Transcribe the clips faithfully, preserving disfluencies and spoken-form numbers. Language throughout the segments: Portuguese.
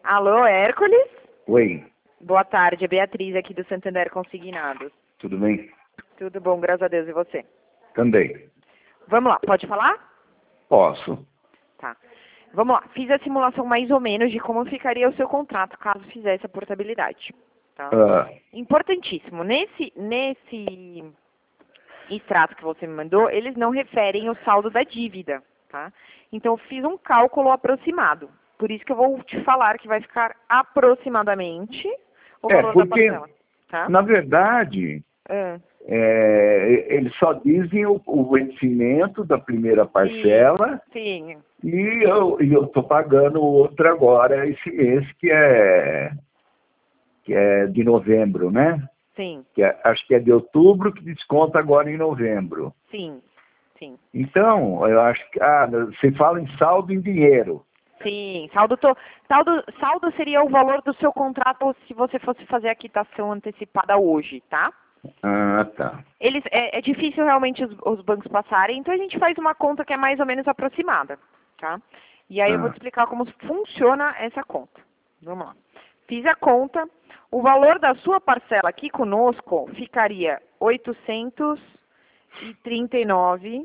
Alô, Hércules? Oi, Boa tarde, é Beatriz aqui do Santander Consignados. tudo bem? Tudo bom, graças a Deus, e você? Também. Vamos lá, pode falar? Posso. Tá. Vamos lá, fiz a simulação mais ou menos de como ficaria o seu contrato caso fizesse a portabilidade. Tá? Ah, Importantíssimo, nesse, nesse extrato que você me mandou, eles não referem o saldo da dívida, tá? Então, eu fiz um cálculo aproximado. Por isso que eu vou te falar que vai ficar aproximadamente o é, valor da porque, parcela, tá? na verdade, Ah, é, eles só dizem o, o vencimento da primeira parcela sim, e eu e eu estou pagando outra agora esse mês, que é, que é de novembro, né? sim, Que é- acho que é de outubro, que desconta agora em novembro. sim, sim. Então, eu acho que ah, você fala em saldo em dinheiro. Sim, saldo, to, saldo, saldo seria o valor do seu contrato se você fosse fazer a quitação antecipada hoje, tá? Ah, tá. Eles, é, é difícil realmente os, os bancos passarem, então a gente faz uma conta que é mais ou menos aproximada, tá? E aí eu vou te Ah, explicar como funciona essa conta. Vamos lá. Fiz a conta, o valor da sua parcela aqui conosco ficaria oitocentos e trinta e nove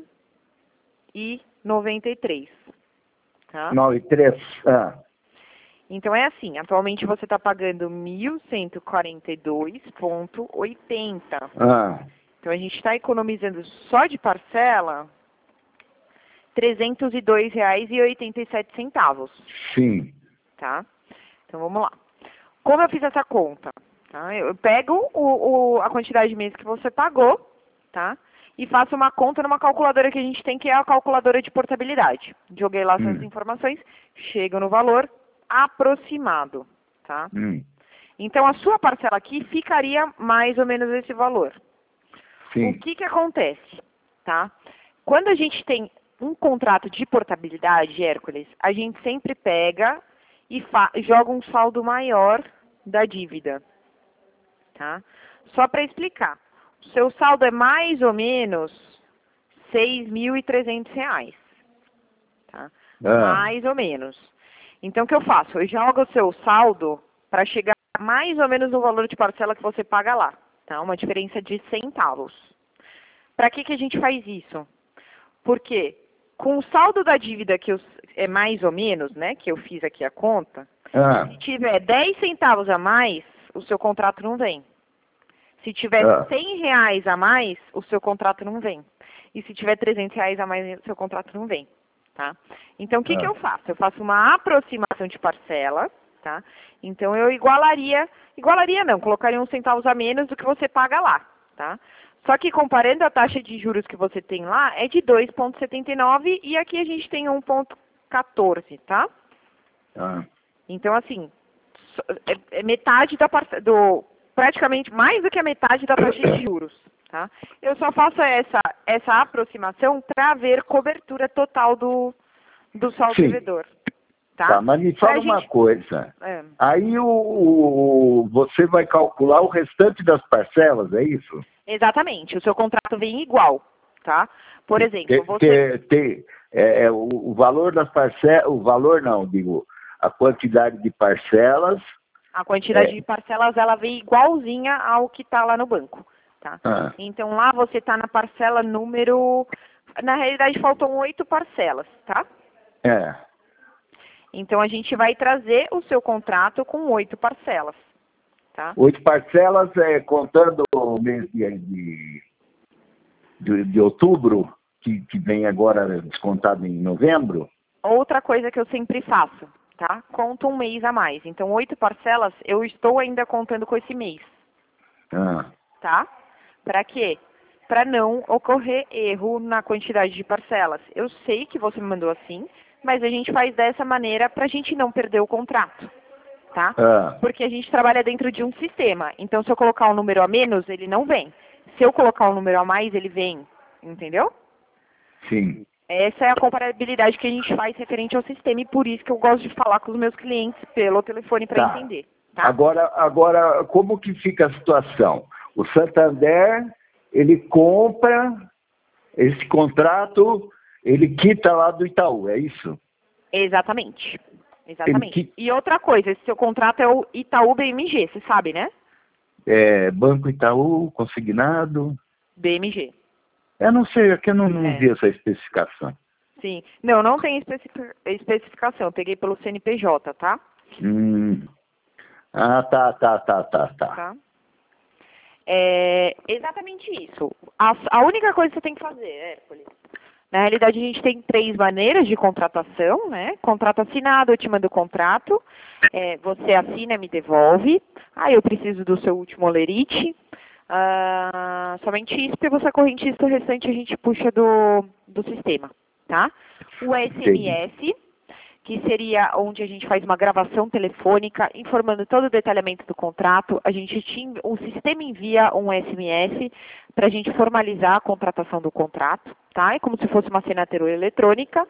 e noventa e três, tá? nove três. Ah, Então é assim, atualmente você está pagando mil cento e quarenta e dois reais e oitenta centavos. ah, Então a gente está economizando só de parcela trezentos e dois reais e oitenta e sete centavos, sim. tá? Então vamos lá. Como eu fiz essa conta? Tá? Eu pego o, o- a quantidade de meses que você pagou, tá? E faço uma conta numa calculadora que a gente tem, que é a calculadora de portabilidade. Joguei lá essas Hum, informações, chego no valor aproximado, tá? hum, Então a sua parcela aqui ficaria mais ou menos esse valor. O sim. que que acontece, tá? Quando a gente tem um contrato de portabilidade, Hércules, a gente sempre pega e fa- joga um saldo maior da dívida, tá? Só para explicar, o seu saldo é mais ou menos seis mil e trezentos reais, tá? Ah, Mais ou menos. Então, o que eu faço? Eu jogo o seu saldo para chegar mais ou menos no valor de parcela que você paga lá, tá? Uma diferença de centavos. Para que que a gente faz isso? Porque com o saldo da dívida que eu, é mais ou menos, né, que eu fiz aqui a conta, ah, se tiver dez centavos a mais, o seu contrato não vem. Se tiver ah, cem reais a mais, o seu contrato não vem. E se tiver trezentos reais a mais, o seu contrato não vem, tá? Então, o que que ah, eu faço? Eu faço uma aproximação de parcela, tá? Então, eu igualaria, igualaria não, colocaria uns centavos a menos do que você paga lá, tá? Só que comparando a taxa de juros que você tem lá, é de dois vírgula setenta e nove e aqui a gente tem um vírgula quatorze, tá? ah. Então, assim, so- é, é metade da parte do praticamente mais do que a metade da taxa de juros, tá? Eu só faço essa essa aproximação para ver cobertura total do do saldo Sim, devedor, tá? tá, mas me Pra fala uma gente, coisa. é, Aí o, o- você vai calcular o restante das parcelas, é isso? exatamente, o seu contrato vem igual, tá? Por exemplo, Que, você que, que, é, é, o, o valor das parcelas, o valor não, digo, a quantidade de parcelas. a quantidade É, de parcelas ela vem igualzinha ao que está lá no banco, tá? ah, Então lá você está na parcela número, na realidade faltam oito parcelas, tá? é, Então a gente vai trazer o seu contrato com oito parcelas, tá? oito parcelas, é, contando o mês de, de, de, de outubro, que, que vem agora descontado em novembro. Outra coisa que eu sempre faço, tá? Conto um mês a mais. Então oito parcelas eu estou ainda contando com esse mês, Ah, tá? Para quê? Para não ocorrer erro na quantidade de parcelas. Eu sei que você me mandou assim, mas a gente faz dessa maneira para a gente não perder o contrato, tá? ah, Porque a gente trabalha dentro de um sistema. Então, se eu colocar um número a menos, ele não vem. Se eu colocar um número a mais, ele vem. Entendeu? sim. Essa é a comparabilidade que a gente faz referente ao sistema e por isso que eu gosto de falar com os meus clientes pelo telefone para Tá. entender, tá? Agora, agora, como que fica a situação? O Santander, ele compra esse contrato, ele quita lá do Itaú, é isso? Exatamente. Exatamente. Que, E outra coisa, esse seu contrato é o Itaú B M G, você sabe, né? é, Banco Itaú, consignado. B M G. Eu não sei, é que eu não, não É. vi essa especificação. Sim. Não, não tem especific- especificação. Eu peguei pelo C N P J, tá? Hum. Ah, tá, tá, tá, tá, tá. Tá? É exatamente isso. A, a única coisa que você tem que fazer, Hércules, na realidade a gente tem três maneiras de contratação, né? Contrato assinado, eu te mando o contrato, é, você assina e me devolve. Ah, eu preciso do seu último olerite. Ah, somente isso, porque você é correntista, o restante a gente puxa do, do sistema, tá? O S M S, que seria onde a gente faz uma gravação telefônica informando todo o detalhamento do contrato. A gente te, o sistema envia um S M S para a gente formalizar a contratação do contrato, tá? É como se fosse uma assinatura eletrônica.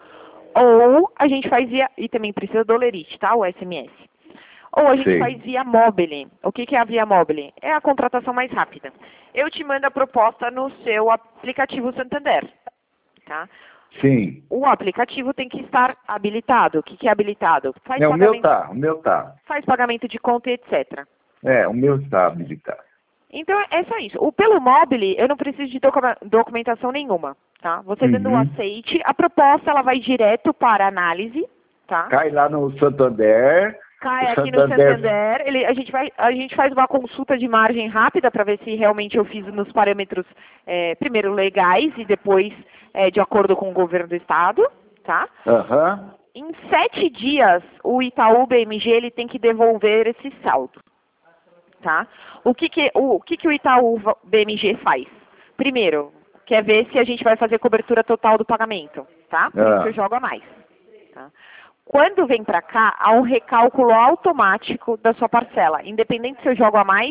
Ou a gente faz via, e também precisa do olerite, tá? O S M S. Ou a gente Sei. faz via mobile. O que, que é a via mobile? É a contratação mais rápida. Eu te mando a proposta no seu aplicativo Santander, tá? Sim. O aplicativo tem que estar habilitado. O que, que é habilitado? Faz É, o meu pagamento, tá, o meu tá. faz pagamento de conta e etcétera. É, o meu está habilitado. Então, é só isso. O pelo mobile, eu não preciso de docu- documentação nenhuma, tá? Você dando o Uhum. aceite, a proposta ela vai direto para análise, tá? Cai lá no Santander. Cai o aqui no Santander, ele, a, gente vai, a gente faz uma consulta de margem rápida para ver se realmente eu fiz nos parâmetros, é, primeiro, legais e depois é, de acordo com o governo do estado, tá? Aham. Em sete dias, o Itaú B M G ele tem que devolver esse saldo, tá? O que que o, o que que o Itaú B M G faz? Primeiro, quer ver se a gente vai fazer cobertura total do pagamento, tá? Por Ah. isso que eu jogo a mais, tá? Quando vem para cá, há um recálculo automático da sua parcela, independente se eu jogo a mais,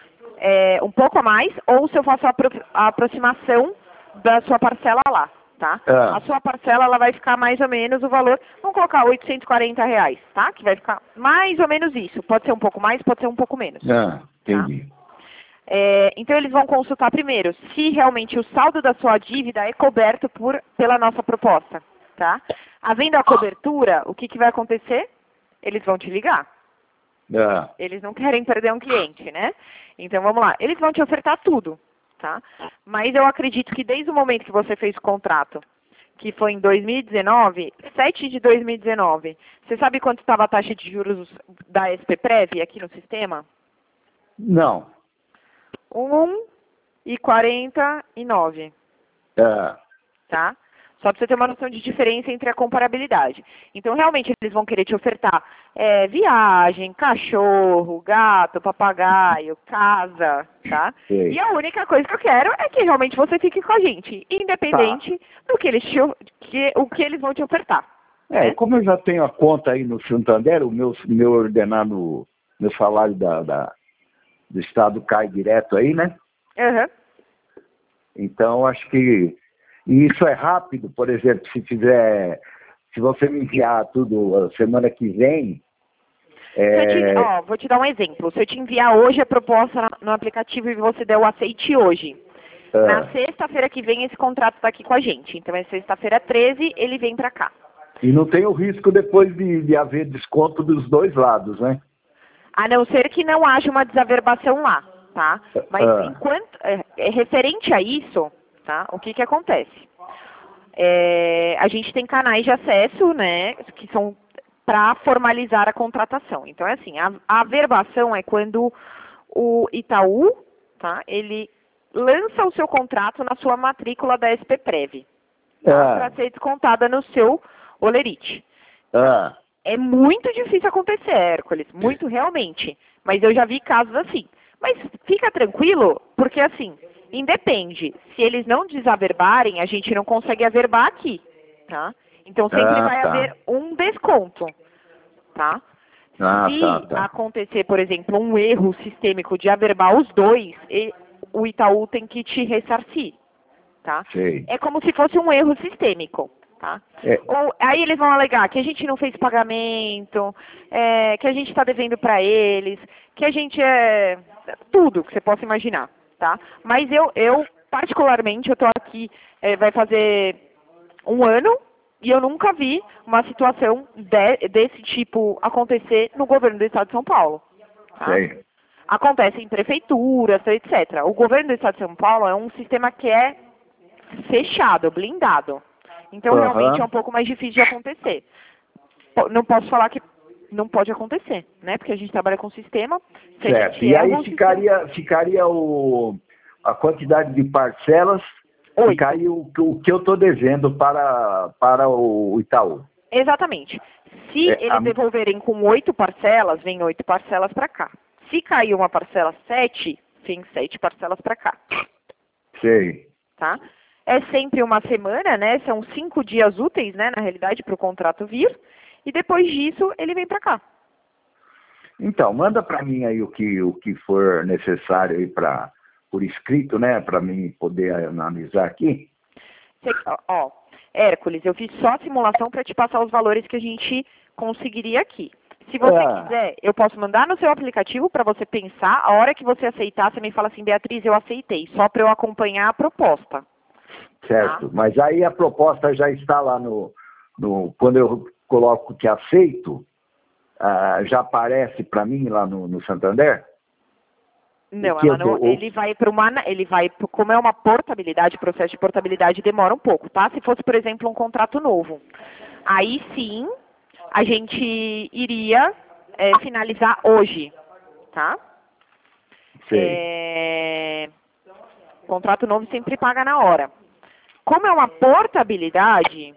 é, um pouco a mais, ou se eu faço a, apro a aproximação da sua parcela lá, tá? Ah. A sua parcela ela vai ficar mais ou menos o valor, vamos colocar oitocentos e quarenta reais, tá? Que vai ficar mais ou menos isso. Pode ser um pouco mais, pode ser um pouco menos. Ah, entendi. É, então eles vão consultar primeiro se realmente o saldo da sua dívida é coberto por, pela nossa proposta, tá? Havendo a cobertura, o que, que vai acontecer? Eles vão te ligar. Ah. Eles não querem perder um cliente, né? Então vamos lá, eles vão te ofertar tudo, tá? Mas eu acredito que desde o momento que você fez o contrato, que foi em dois mil e dezenove, sete de dois mil e dezenove, você sabe quanto estava a taxa de juros da S P Prev aqui no sistema? Não. um e quarenta e nove, Ah. tá? Só para você ter uma noção de diferença entre a comparabilidade. Então, realmente, eles vão querer te ofertar é, viagem, cachorro, gato, papagaio, casa, tá? Sei. E a única coisa que eu quero é que realmente você fique com a gente, independente do que eles, te, que, o que eles vão te ofertar. É, né? como eu já tenho a conta aí no Santander, o meu, meu ordenado, meu salário da, da, do Estado cai direto aí, né? Uhum. Então, acho que e isso é rápido, por exemplo, se tiver, se você me enviar tudo a semana que vem. Se eu te, É... ó, vou te dar um exemplo. Se eu te enviar hoje a proposta no aplicativo e você der o aceite hoje, Ah. na sexta-feira que vem esse contrato está aqui com a gente. Então é sexta-feira treze, ele vem para cá. E não tem o risco depois de, de haver desconto dos dois lados, né? A não ser que não haja uma desaverbação lá, tá? Mas Ah. enquanto é, é referente a isso, tá? O que que acontece? É, a gente tem canais de acesso, né, que são para formalizar a contratação. Então é assim, a, a averbação é quando o Itaú, tá? Ele lança o seu contrato na sua matrícula da S P Prev, tá? Ah. Para ser descontada no seu olerite. Ah. É muito difícil acontecer, Hércules, muito realmente. Mas eu já vi casos assim. Mas fica tranquilo, porque assim, independe. Se eles não desaverbarem, a gente não consegue averbar aqui, tá? Então sempre Ah, vai tá. haver um desconto, tá? Ah, Se tá, tá. acontecer, por exemplo, um erro sistêmico de averbar os dois, e- o Itaú tem que te ressarcir, tá? Sei. É como se fosse um erro sistêmico, tá? É. Ou, aí eles vão alegar que a gente não fez pagamento, é, que a gente está devendo para eles, que a gente é tudo que você possa imaginar, tá? Mas eu, eu particularmente, eu estou aqui, é, vai fazer um ano, E eu nunca vi uma situação de, desse tipo acontecer no governo do Estado de São Paulo. Tá? Sei. Acontece em prefeituras, etcétera. O governo do Estado de São Paulo é um sistema que é fechado, blindado. Então, Uhum. realmente é um pouco mais difícil de acontecer. Não posso falar que não pode acontecer, né? Porque a gente trabalha com sistema. Se a Certo. gente E erra, aí o ficaria, sistema... ficaria o, a quantidade de parcelas, Oito. ficaria o, o que eu estou devendo para, para o Itaú. Exatamente. Se É, eles a- devolverem com oito parcelas, vem oito parcelas para cá. Se cair uma parcela sete, vem sete parcelas para cá. Sei. Tá? É sempre uma semana, né? São cinco dias úteis, né, na realidade, para o contrato vir. E depois disso, ele vem para cá. Então, manda para mim aí o que, o que for necessário aí para por escrito, né? Para mim poder analisar aqui. Você- ó, Hércules, eu fiz só a simulação para te passar os valores que a gente conseguiria aqui. Se você Ah. quiser, eu posso mandar no seu aplicativo para você pensar. A hora que você aceitar, você me fala assim, Beatriz, eu aceitei, só para eu acompanhar a proposta. Certo. Tá? Mas aí a proposta já está lá no, no quando eu coloco que aceito, ah, já aparece para mim lá no, no Santander? Não, O que ela eu não, tô- ele vai para uma, ele vai, pro- como é uma portabilidade, processo de portabilidade demora um pouco, tá? Se fosse, por exemplo, um contrato novo, aí sim a gente iria é, finalizar hoje, tá? Sei. É, contrato novo sempre paga na hora. Como é uma portabilidade,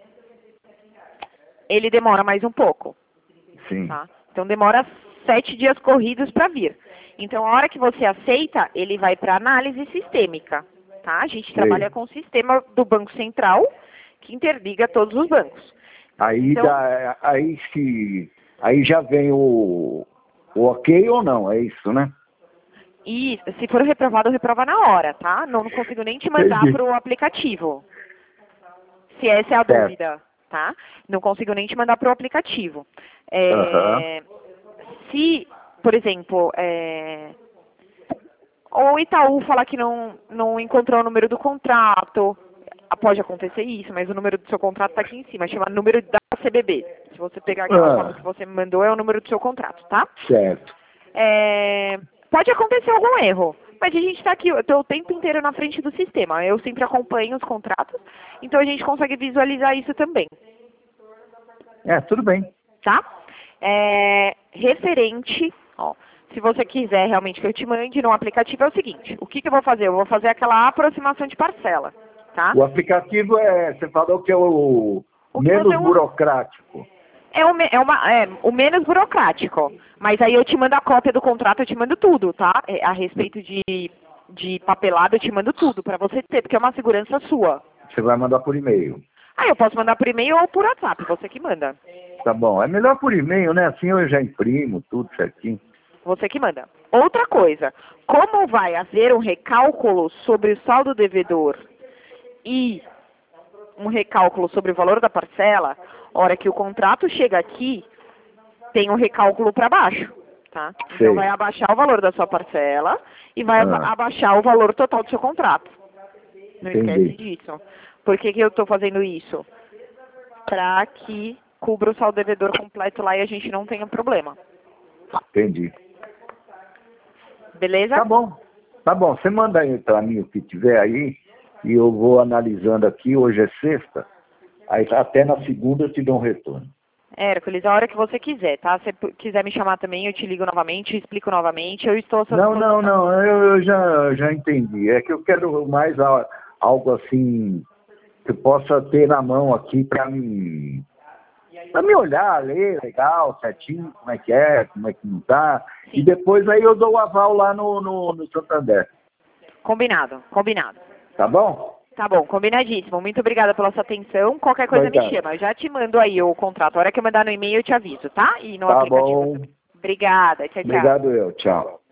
ele demora mais um pouco, Sim. tá? Então demora sete dias corridos para vir. Então, a hora que você aceita, ele vai para análise sistêmica, tá? A gente Sei. trabalha com o sistema do Banco Central, que interliga todos os bancos. Aí, Então- dá, aí, se, aí já vem o, o ok ou não, é isso, né? E se for reprovado, reprova na hora, tá? Não, não consigo nem te mandar Entendi. para o aplicativo. Se essa é a Certo. dúvida, tá? Não consigo nem te mandar para o aplicativo. É, Aham. Se, por exemplo, é, o Itaú falar que não, não encontrou o número do contrato, pode acontecer isso, mas o número do seu contrato está aqui em cima, chama número da C B B. Se você pegar aquela Ah. foto que você me mandou, é o número do seu contrato, tá? Certo. É, pode acontecer algum erro, mas a gente está aqui, eu estou o tempo inteiro na frente do sistema. Eu sempre acompanho os contratos, então a gente consegue visualizar isso também, É, tudo bem. tá? É, referente, ó, se você quiser realmente que eu te mande no aplicativo, é o seguinte, o que, que eu vou fazer? Eu vou fazer aquela aproximação de parcela, tá? O aplicativo é, você falou que é o, O que menos você usa- burocrático. É o, me- é, uma, é o menos burocrático, mas aí eu te mando a cópia do contrato, eu te mando tudo, tá? É, a respeito de, de papelada, eu te mando tudo para você ter, porque é uma segurança sua. Você vai mandar por e-mail. Ah, eu posso mandar por e-mail ou por WhatsApp, você que manda. Tá bom. É melhor por e-mail, né? Assim eu já imprimo tudo certinho. Você que manda. Outra coisa, como vai haver um recálculo sobre o saldo devedor e um recálculo sobre o valor da parcela, a hora que o contrato chega aqui, tem um recálculo para baixo, tá? Sei. Então vai abaixar o valor da sua parcela e vai aba- Ah. abaixar o valor total do seu contrato. Não Entendi. esquece disso. Por que, que eu estou fazendo isso? Para que cubra o saldo devedor completo lá e a gente não tenha problema. Entendi. Beleza? Tá bom. Tá bom. Você manda aí pra mim o que tiver aí e eu vou analisando aqui. Hoje é sexta. Aí até na segunda eu te dou um retorno. Hércules, a hora que você quiser, tá? Se p- quiser me chamar também, eu te ligo novamente, explico novamente, eu estou à sua Não, não, disposição. não. Eu, eu já, já entendi. É que eu quero mais a- algo assim que eu possa ter na mão aqui para me, pra me olhar, ler legal, certinho, como é que é, como é que não tá. Sim. E depois aí eu dou o aval lá no, no, no Santander. Combinado, combinado. Tá bom? Tá bom, combinadíssimo. Muito obrigada pela sua atenção. Qualquer coisa Obrigado. me chama. Eu já te mando aí o contrato. A hora que eu mandar no e-mail eu te aviso, tá? E no Tá aplicativo bom. também. Obrigada. Tchau, tchau. Obrigado eu. Tchau.